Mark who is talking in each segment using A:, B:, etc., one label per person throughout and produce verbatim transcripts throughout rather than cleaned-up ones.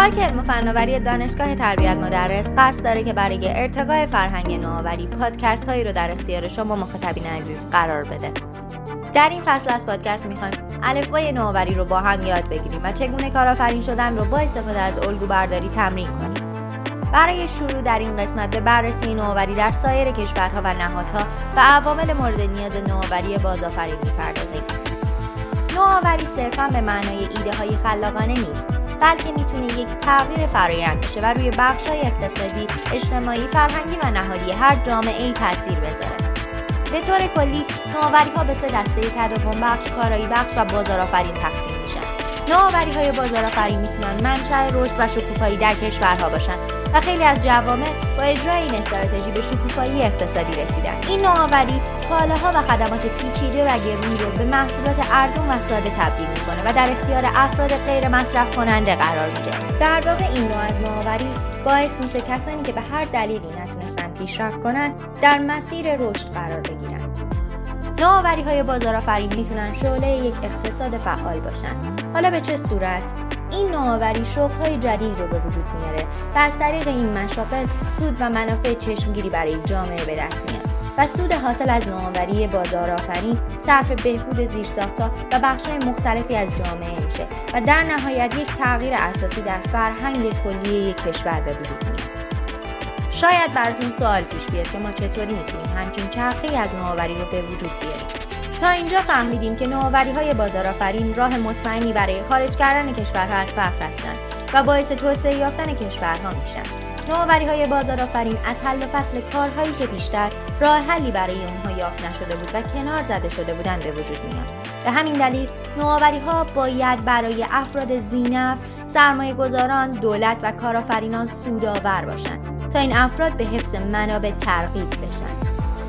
A: پارک علم و فناوری دانشگاه تربیت مدرس قصد داره که برای ارتقاء فرهنگ نوآوری پادکست هایی رو در اختیار شما مخاطبین عزیز قرار بده. در این فصل از پادکست میخوایم الفبای نوآوری رو با هم یاد بگیریم و چگونه کارآفرین شدن رو با استفاده از الگو برداری تمرین کنیم. برای شروع در این قسمت به بررسی نوآوری در سایر کشورها و نهادها و عوامل مورد نیاز نوآوری بازآفرین می‌پردازیم. نوآوری صرفاً به معنای ایده‌های خلاقانه نیست، بلکه میتونه یک تغییر فرآیند باشه و روی بخش‌های اقتصادی، اجتماعی، فرهنگی و نهادی هر جامعه‌ای تاثیر بذاره. به طور کلی نوآوری‌ها به سه دسته تداوم بخش، کارایی بخش و بازارآفرین تقسیم میشن. نوآوری‌های بازارآفرین میتونن منشأ رشد و شکوفایی در کشورها باشن و خیلی از جوامع با اجرای این استراتژی به شکوفایی اقتصادی رسیدن. این نوآوری کالاها و خدمات پیچیده و گرون رو به محصولات ارزان و ساده تبدیل میکنه و در اختیار افراد غیر مصرف کننده قرار میده. در واقع این نوع از نوآوری باعث میشه کسانی که به هر دلیلی نتونستن پیشرفت کنن در مسیر رشد قرار بگیرن. نوآوری‌های بازارآفرین میتونن شعله یک اقتصاد فعال باشن. حالا به چه صورت؟ این نوآوری شغل‌های جدید رو به وجود میاره و از طریق این مشاغل سود و منافع چشمگیری برای جامعه به دست میاد و سود حاصل از نوآوری بازارآفرین صرف بهبود زیرساخت‌ها و بخش‌های مختلفی از جامعه میشه و در نهایت یک تغییر اساسی در فرهنگ کلی یک کشور به وجود میاد. شاید براتون سوال پیش بیاد که ما چطوری میتونیم همچین چرخه‌ای از نوآوری رو به وجود بیاریم. تا اینجا فهمیدیم که نوآوری‌های بازارآفرین راه مطمئنی برای خارج کردن کشورها از فقر هستند و باعث توسعه یافتن کشورها میشن. نوآوری‌های بازارآفرین از حل و فصل کارهایی که بیشتر راه حلی برای اونها یافت نشده بود و کنار زده شده بودند به وجود میاد. به همین دلیل نوآوری‌ها باید برای افراد ذی‌نفع، سرمایه‌گذاران، دولت و کارآفرینان سودآور باشند تا این افراد به حفظ منابع ترغیب بشن.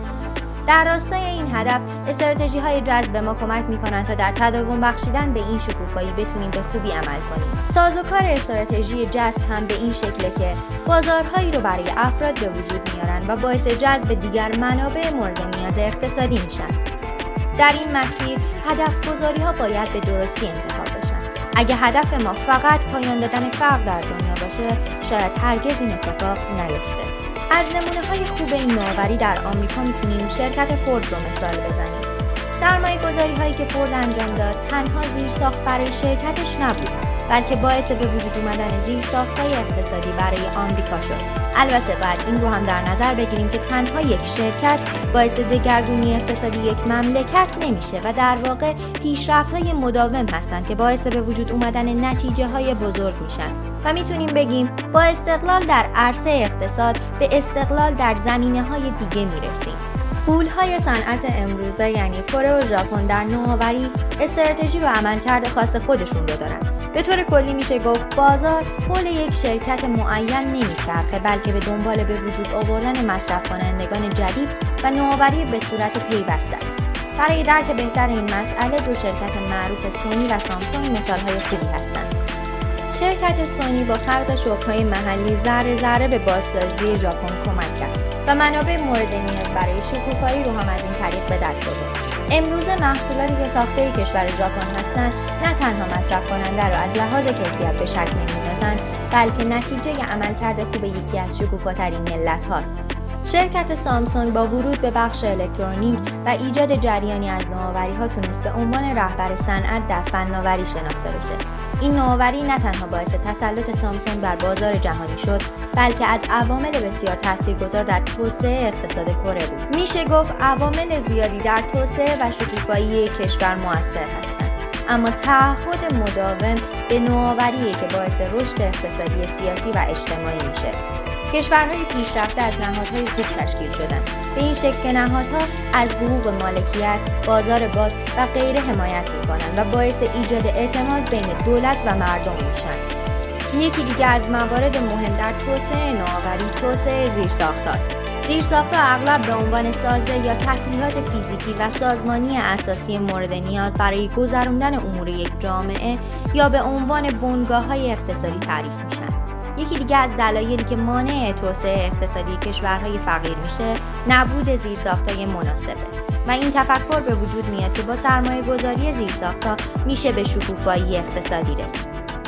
A: در راستای این هدف استراتژی‌های جذب به ما کمک می‌کنند تا در تداوم بخشیدن به این شکوفایی بتونیم به خوبی عمل کنیم. سازوکار استراتژی جذب هم به این شکله که بازارهایی رو برای افراد به وجود میارن و باعث جذب دیگر منابع مورد نیاز اقتصادی میشن. در این مسیر هدف‌گذاری‌ها باید به درستی انتخاب بشن. اگه هدف ما فقط پایان دادن فقر در دنیا باشه، شاید هرگز این اتفاق نیفته. از نمونه‌های خوب این نوآوری در آمریکا میتونیم شرکت فورد رو مثال بزنیم. سرمایه‌گذاری‌هایی که فورد انجام داد تنها زیرساخت برای شرکتش نبود، بلکه باعث به وجود اومدن زیرساخت‌های اقتصادی برای آمریکا شد. البته باید این رو هم در نظر بگیریم که تنها یک شرکت باعث دگرگونی اقتصادی یک مملکت نمیشه و در واقع پیشرفت‌های مداوم هستند که باعث به وجود اومدن نتیجه‌های بزرگ میشن و میتونیم بگیم با استقلال در عرصه اقتصاد به استقلال در زمینه‌های دیگه میرسیم. پول‌های صنعت امروزه یعنی کره و ژاپن در نوآوری استراتژی و عملکرد خاص خودشون رو دارن. به طور کلی میشه گفت بازار حول یک شرکت معین نمیچرخه، بلکه به دنبال به وجود آوردن مصرف کنندگان جدید و نوآوری به صورت پیوسته است. برای درک بهتر این مسئله دو شرکت معروف سونی و سامسونگ مثال‌های خوبی هستند. شرکت سونی با خلق شغل‌های محلی ذره ذره به بازسازی ژاپن کمک کرد و منابع مورد نیاز برای شکوفایی رو هم از این طریق به دست آورد. امروزه محصولاتی که ساخته کشور ژاپن هستند نه تنها مصرف کننده را از لحاظ کیفیت به شک نمی‌اندازند، بلکه نتیجه عملکرد خوب یکی از شکوفاترین ملت هاست. شرکت سامسونگ با ورود به بخش الکترونیک و ایجاد جریانی از نوآوری‌ها تونست به عنوان رهبر صنعت در فناوری شناخته بشه. این نوآوری نه تنها باعث تسلط سامسونگ بر بازار جهانی شد، بلکه از عوامل بسیار تاثیرگذار در توسعه اقتصاد کره بود. میشه گفت عوامل زیادی در توسعه و شکوفایی کشور مؤثر هستند، اما تعهد مداوم به نوآوریه که باعث رشد اقتصادی، سیاسی و اجتماعی میشه. کشورهای پیشرفته از نهادهای خوب تشکیل شدن، به این شکل که نهادها از حقوق مالکیت، بازار باز و غیره حمایت میکنن و باعث ایجاد اعتماد بین دولت و مردم میشن. یکی دیگه از موارد مهم در توسعه نوآوری توسعه زیرساخت‌هاست. زیرساخت‌ها اغلب به عنوان سازه یا تسهیلات فیزیکی و سازمانی اساسی مورد نیاز برای گذراندن امور یک جامعه یا به عنوان بنگاه‌های اقتصادی تعریف میشن. یکی دیگه از دلایلی که مانع توسعه اقتصادی کشورهای فقیر میشه، نبود زیرساخت‌های مناسبه و این تفکر به وجود میاد که با سرمایه‌گذاری زیرساخت‌ها میشه به شکوفایی اقتصادی رسید.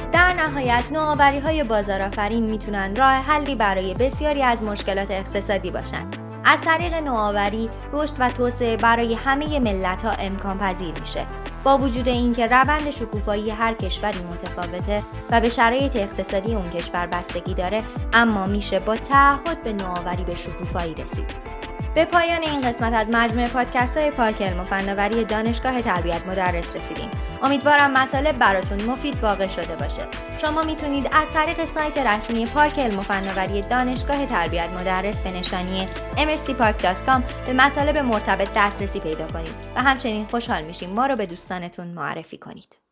A: در نهایت نوآوری‌های بازارآفرین میتونن راه حلی برای بسیاری از مشکلات اقتصادی باشن. از طریق نوآوری، رشد و توسعه برای همه ملت‌ها امکان پذیر میشه. با وجود اینکه روند شکوفایی هر کشوری متفاوته و به شرایط اقتصادی اون کشور بستگی داره، اما میشه با تعهد به نوآوری به شکوفایی رسید. به پایان این قسمت از مجموعه پادکست‌های پارک علم و فناوری دانشگاه تربیت مدرس رسیدیم. امیدوارم مطالب براتون مفید واقع شده باشه. شما میتونید از طریق سایت رسمی پارک علم و فناوری دانشگاه تربیت مدرس به نشانی ام اس تی park dot com به مطالب مرتبط دسترسی پیدا کنید و همچنین خوشحال میشیم ما رو به دوستانتون معرفی کنید.